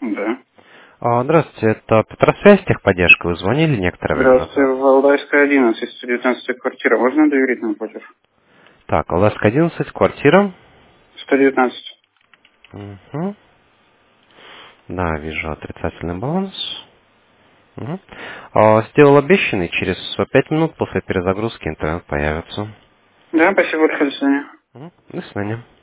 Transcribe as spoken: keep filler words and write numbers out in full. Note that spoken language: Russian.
Да. А, Здравствуйте, это Петросвязь, техподдержка. Вы звонили некоторое время Здравствуйте, назад. Валдайская, одиннадцать, сто девятнадцать квартира. Можно доверительный платеж? Так, Аласка одиннадцать, квартира. сто девятнадцать. Угу. Да, вижу отрицательный баланс. Мгм. А, Сделал обещанный, через пять минут после перезагрузки интернет появится. Да, спасибо большое, до свидания. Мгм. До свидания.